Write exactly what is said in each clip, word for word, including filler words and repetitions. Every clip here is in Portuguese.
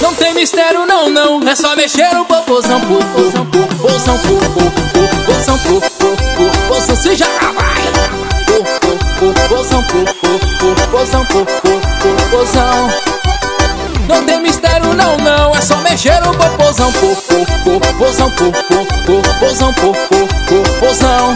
Não tem mistério não, não, é só mexer o popozão, popozão, popozão, popozão, popozão, popozão, se já vai. Popozão, popozão, popozão. Não tem mistério não, não, é só mexer o popozão, popozão, popozão, popozão, popozão,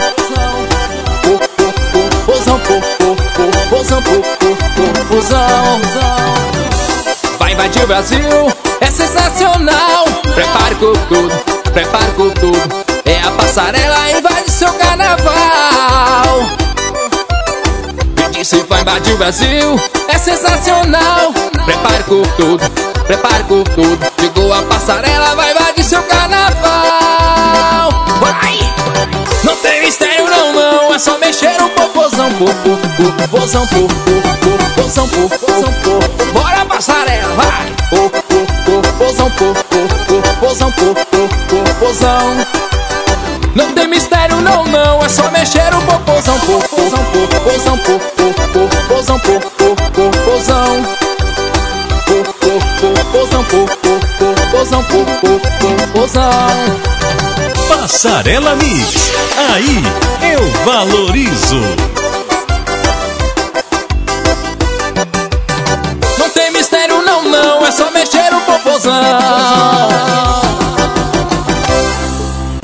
popozão, popozão. Vai invadir o Brasil, é sensacional. Prepare com tudo, prepare com tudo. É a passarela, invade seu carnaval. Eu disse vai invadir o Brasil, é sensacional. Prepare com tudo, prepare com tudo. Chegou a passarela, vai invadir seu carnaval. Vai! Não tem mistério não, não, é só mexer o popozão, popozão, popozão, popozão, popozão. Bora passarela, vai! Popozão, popozão, popozão. Não tem mistério não, não, é só mexer o popozão, popozão, popozão, popozão, popozão. Popozão, popozão, popozão. Passarela Mix, aí eu valorizo. Não tem mistério não, não, é só mexer o popozão.